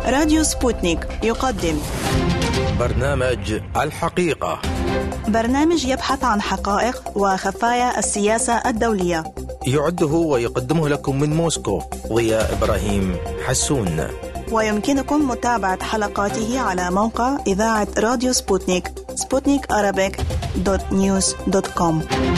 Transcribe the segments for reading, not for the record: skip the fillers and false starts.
راديو سبوتنيك يقدم برنامج الحقيقة، برنامج يبحث عن حقائق وخفايا السياسة الدولية. يعده ويقدمه لكم من موسكو ضياء إبراهيم حسون. ويمكنكم متابعة حلقاته على موقع إذاعة راديو سبوتنيك sputnikarabic.news.com.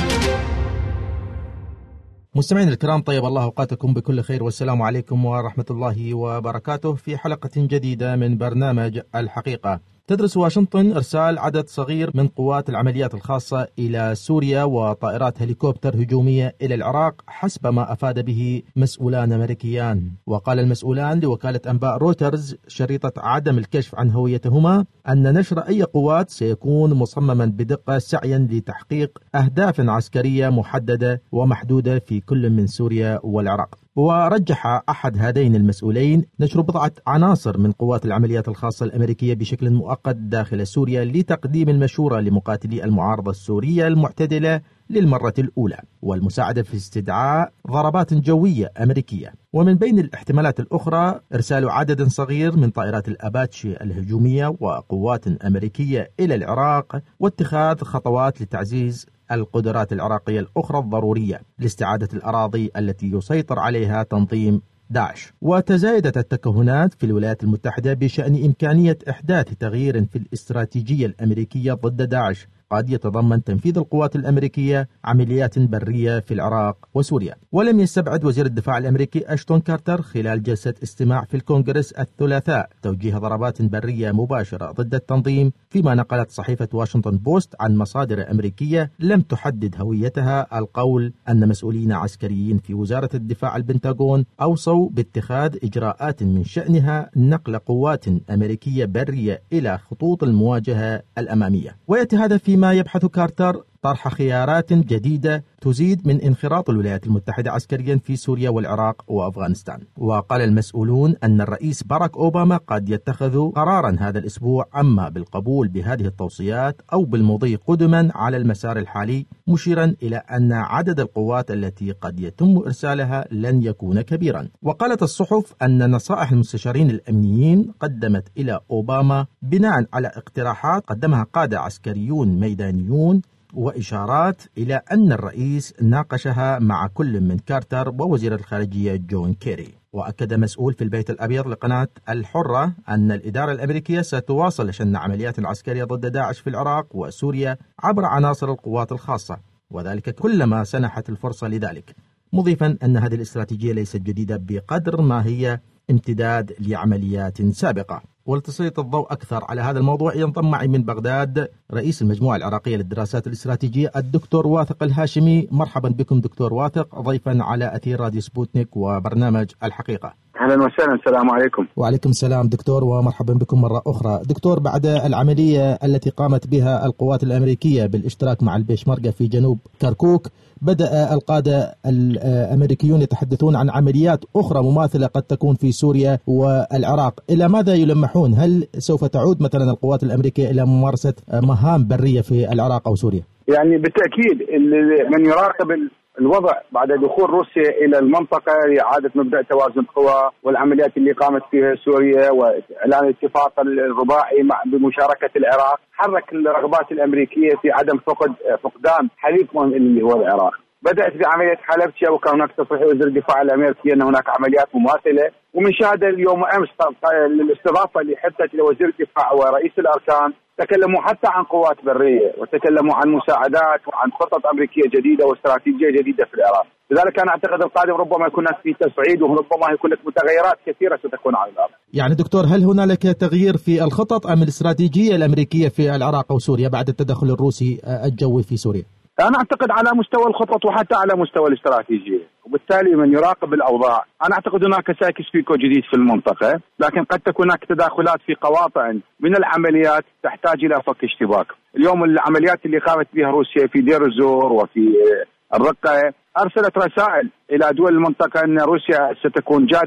مستمعين الكرام، طيب الله أوقاتكم بكل خير والسلام عليكم ورحمة الله وبركاته في حلقة جديدة من برنامج الحقيقة. تدرس واشنطن إرسال عدد صغير من قوات العمليات الخاصة إلى سوريا وطائرات هليكوبتر هجومية إلى العراق حسب ما أفاد به مسؤولان أمريكيان. وقال المسؤولان لوكالة أنباء رويترز شريطة عدم الكشف عن هويتهما أن نشر أي قوات سيكون مصمما بدقة سعيا لتحقيق أهداف عسكرية محددة ومحدودة في كل من سوريا والعراق. ورجح أحد هذين المسؤولين نشر بضعة عناصر من قوات العمليات الخاصة الأمريكية بشكل مؤقت داخل سوريا لتقديم المشورة لمقاتلي المعارضة السورية المعتدلة للمرة الأولى والمساعدة في استدعاء ضربات جوية أمريكية. ومن بين الاحتمالات الأخرى إرسال عدد صغير من طائرات الأباتشي الهجومية وقوات أمريكية إلى العراق واتخاذ خطوات لتعزيز القدرات العراقية الأخرى الضرورية لاستعادة الأراضي التي يسيطر عليها تنظيم داعش. وتزايدت التكهنات في الولايات المتحدة بشأن إمكانية إحداث تغيير في الاستراتيجية الأمريكية ضد داعش قد يتضمن تنفيذ القوات الأمريكية عمليات برية في العراق وسوريا. ولم يستبعد وزير الدفاع الأمريكي أشتون كارتر خلال جلسة استماع في الكونغرس الثلاثاء توجيه ضربات برية مباشرة ضد التنظيم، فيما نقلت صحيفة واشنطن بوست عن مصادر أمريكية لم تحدد هويتها القول أن مسؤولين عسكريين في وزارة الدفاع البنتاغون أوصوا باتخاذ إجراءات من شأنها نقل قوات أمريكية برية إلى خطوط المواجهة الأمامية. ويأتي هذا فيما يبحث كارتر طرح خيارات جديدة تزيد من انخراط الولايات المتحدة عسكريا في سوريا والعراق وأفغانستان. وقال المسؤولون أن الرئيس باراك أوباما قد يتخذ قرارا هذا الأسبوع أما بالقبول بهذه التوصيات أو بالمضي قدما على المسار الحالي، مشيرا إلى أن عدد القوات التي قد يتم إرسالها لن يكون كبيرا. وقالت الصحف أن نصائح المستشارين الأمنيين قدمت إلى أوباما بناء على اقتراحات قدمها قادة عسكريون ميدانيون وإشارات إلى أن الرئيس ناقشها مع كل من كارتر ووزير الخارجية جون كيري. وأكد مسؤول في البيت الأبيض لقناة الحرة أن الإدارة الأمريكية ستواصل شن عمليات عسكرية ضد داعش في العراق وسوريا عبر عناصر القوات الخاصة، وذلك كلما سنحت الفرصة لذلك، مضيفا أن هذه الاستراتيجية ليست جديدة بقدر ما هي امتداد لعمليات سابقة. ولتسليط الضوء أكثر على هذا الموضوع ينضم معي من بغداد رئيس المجموعة العراقية للدراسات الاستراتيجية الدكتور واثق الهاشمي. مرحبا بكم دكتور واثق ضيفا على أثير راديو سبوتنيك وبرنامج الحقيقة. أهلا وسهلا، السلام عليكم. وعليكم السلام دكتور ومرحبا بكم مرة أخرى. دكتور، بعد العملية التي قامت بها القوات الأمريكية بالاشتراك مع البيشمركة في جنوب كركوك، بدأ القادة الأمريكيون يتحدثون عن عمليات أخرى مماثلة قد تكون في سوريا والعراق. إلى ماذا يلمحون؟ هل سوف تعود مثلا القوات الأمريكية إلى ممارسة مهام برية في العراق أو سوريا؟ يعني بالتأكيد من يراقب الوضع بعد دخول روسيا إلى المنطقة لإعادة مبدأ توازن القوى والعمليات اللي قامت فيها سوريا وإعلان الاتفاق الرباعي بمشاركة العراق، حرك الرغبات الأمريكية في عدم فقدان حليفهم اللي هو العراق. بدأت بعملية حلبشة وكان هناك تصريح وزير الدفاع الأمريكي أن هناك عمليات مماثلة، ومن شاهد اليوم أمس الاستضافة اللي حدثت لوزير الدفاع ورئيس الأركان تكلموا حتى عن قوات برية وتكلموا عن مساعدات وعن خطط أمريكية جديدة واستراتيجية جديدة في العراق. لذلك أنا أعتقد القادم ربما يكون في تصعيد وربما يكون متغيرات كثيرة ستكون على الأرض. يعني دكتور، هل هنالك تغيير في الخطط أم الاستراتيجية الأمريكية في العراق أو سوريا بعد التدخل الروسي الجوي في سوريا؟ أنا أعتقد على مستوى الخطط وحتى على مستوى الاستراتيجية، وبالتالي من يراقب الأوضاع أنا أعتقد هناك سايكس بيكو جديد في المنطقة، لكن قد تكون هناك تداخلات في قواطع من العمليات تحتاج إلى فك اشتباك. اليوم العمليات اللي قامت بها روسيا في دير الزور وفي الرقة أرسلت رسائل إلى دول المنطقة أن روسيا ستكون جادة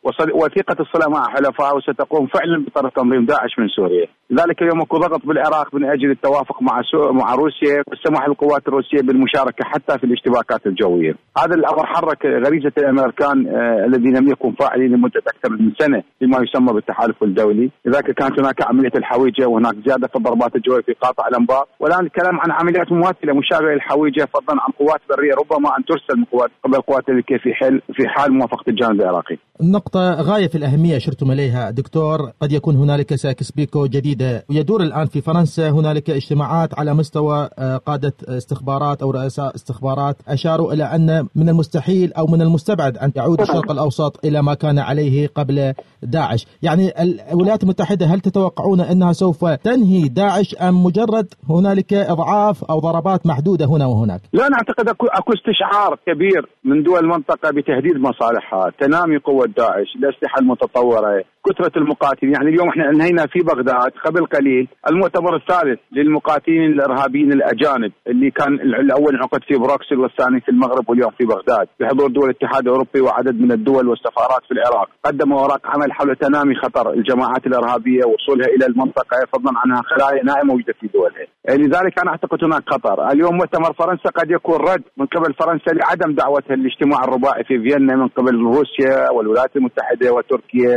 وثيقة الصلة مع حلفائه، وستقوم فعلا بطرد تنظيم داعش من سوريا. لذلك اليوم اكو ضغط بالعراق من اجل التوافق مع روسيا والسماح للقوات الروسية بالمشاركة حتى في الاشتباكات الجوية. هذا الامر حرك غريزة الامريكان الذين لم يكونوا فاعلين لمدة اكثر من سنة بما يسمى بالتحالف الدولي. لذلك كانت هناك عملية الحويجة، وهناك زيادة في الضربات الجوية في قاطع الانبار، والان الكلام عن عمليات مماثلة مشابهة للحويجة، فضلا عن قوات برية ربما ان ترسل من قبل القوات الامريكية في حال موافقة الجانب العراقي. النقطة غاية في الأهمية شرتم إليها دكتور. قد يكون هنالك سايكس بيكو جديدة ويدور الآن في فرنسا. هنالك اجتماعات على مستوى قادة استخبارات أو رؤساء استخبارات أشاروا إلى أن من المستحيل أو من المستبعد أن يعود الشرق الأوسط إلى ما كان عليه قبل داعش. يعني الولايات المتحدة هل تتوقعون أنها سوف تنهي داعش أم مجرد هنالك إضعاف أو ضربات محدودة هنا وهناك؟ لا، أنا أعتقد أكو استشعار كبير من دول المنطقة بتهديد مصالحها، تنامي قوة داعش، الأسلحة المتطورة، كثرة المقاتلين. يعني اليوم احنا انهينا في بغداد قبل قليل المؤتمر الثالث للمقاتلين الارهابيين الاجانب اللي كان الاول انعقد في بروكسل والثاني في المغرب واليوم في بغداد بحضور دول الاتحاد الاوروبي وعدد من الدول والسفارات في العراق. قدموا اوراق عمل حول تنامي خطر الجماعات الارهابيه ووصولها الى المنطقه، فضلا عنها خلايا نائمه موجوده في دولها. لذلك انا اعتقد هناك خطر. اليوم مؤتمر فرنسا قد يكون رد من قبل فرنسا لعدم دعوتها للاجتماع الرباعي في فيينا من قبل روسيا والولايات المتحده وتركيا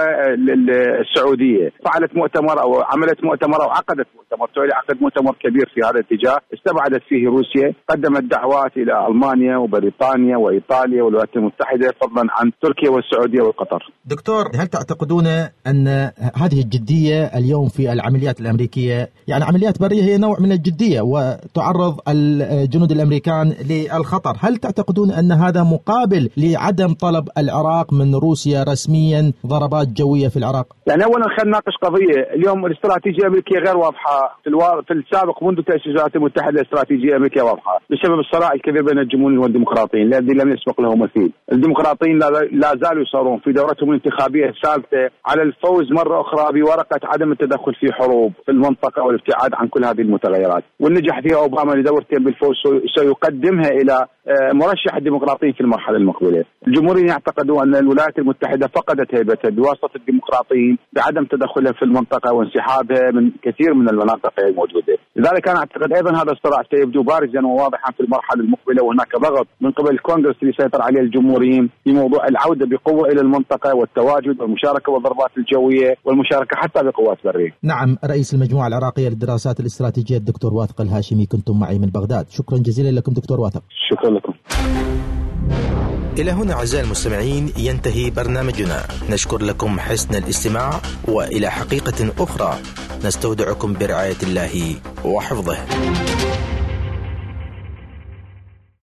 والسعوديه. فعلت مؤتمر او عملت مؤتمر او عقدت مؤتمر، عقد مؤتمر كبير في هذا الاتجاه استبعدت فيه روسيا، قدمت دعوات الى المانيا وبريطانيا وايطاليا والولايات المتحده فضلا عن تركيا والسعوديه وقطر. دكتور، هل تعتقدون ان هذه الجديه اليوم في العمليات الامريكيه، يعني عمليات بريه هي نوع من الجديه وتعرض الجنود الامريكان للخطر، هل تعتقدون ان هذا مقابل لعدم طلب العراق من روسيا رسميا ضربات جويه في العراق؟ يعني اولا خلينا نناقش قضيه. اليوم الاستراتيجيه الامريكيه غير واضحه في السابق منذ تاسيس الولايات المتحده. الاستراتيجيه الامريكيه واضحه بسبب الصراع الكبير بين الجمهوريين والديمقراطيين الذي لم يسبق له مثيل. الديمقراطيين لا زالوا يصارون في دورتهم الانتخابيه الثالثه على الفوز مره اخرى بورقه عدم التدخل في حروب في المنطقه والابتعاد عن كل هذه المتغيرات، والنجح فيها اوباما لدورتين بالفوز سيقدمها الى مرشح الديمقراطيين في المرحله المقبله. الجمهوريين يعتقدون ان الولايات المتحده فقدت هيبتها بواسطه الديمقراطيين بعدم تدخلها في المنطقه وانسحابها من كثير من المناطق الموجوده. لذلك انا اعتقد ايضا هذا الصراع سيبدو بارزا وواضحا في المرحله المقبله، وهناك ضغط من قبل الكونغرس اللي سيطر عليه الجمهوريين في موضوع العوده بقوه الى المنطقه والتواجد والمشاركه والضربات الجويه والمشاركه حتى بقوات بريه. نعم، رئيس المجموعه العراقيه للدراسات الاستراتيجيه الدكتور واثق الهاشمي كنتم معي من بغداد. شكرا جزيلا لكم دكتور واثق. شكرا لكم. إلى هنا أعزائي المستمعين ينتهي برنامجنا. نشكر لكم حسن الاستماع، وإلى حقيقة أخرى نستودعكم برعاية الله وحفظه.